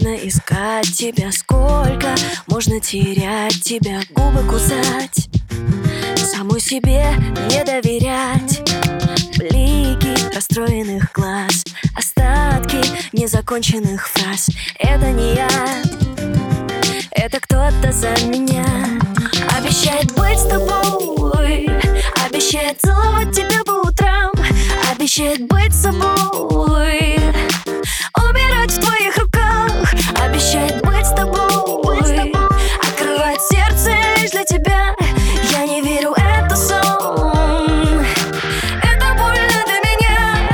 можно искать тебя, сколько можно терять тебя, губы кусать, самой себе не доверять. Блики расстроенных глаз, остатки незаконченных фраз. Это не я, это кто-то за меня. Обещает быть с тобой, обещает целовать тебя по утрам, обещает быть собой, умирать в твоих руках. Обещает быть с тобой, открывать сердце лишь для тебя. Я не верю, это сон, это больно для меня.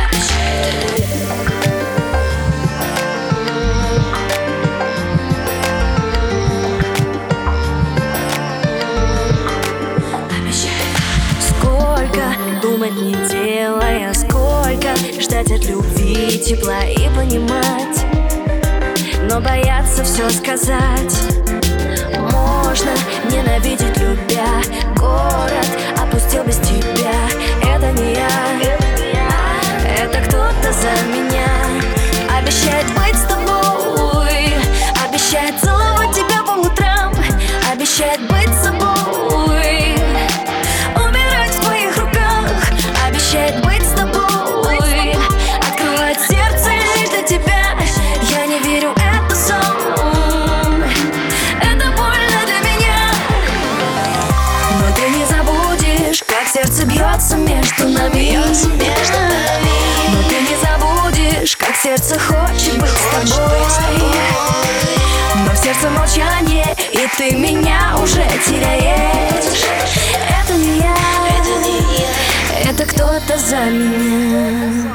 Сколько думать не делая, сколько ждать от любви тепла и понимать, но бояться все сказать. Можно ненавидеть, любя, город опустил без тебя. Это не я, это кто-то за меня. Обещает быть с тобой, обещает целовать тебя по утрам, обещает быть собой, умирать в твоих руках. Обещает быть с тобой, открывать сердце лишь для тебя. Я не верю, это сон, это больно для меня. Но ты не забудешь, как сердце бьется между нами. Но ты не забудешь, как сердце хочет быть с тобой. Но в сердце молчание, и ты меня уже теряешь. Это не я, это кто-то за меня.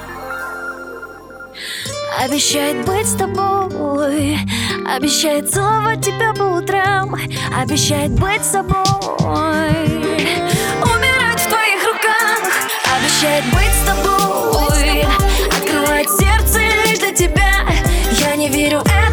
Обещает быть с тобой, обещает целовать тебя по утрам, обещает быть собой, умирать в твоих руках. Обещает быть с тобой, открывать сердце лишь для тебя. Я не верю,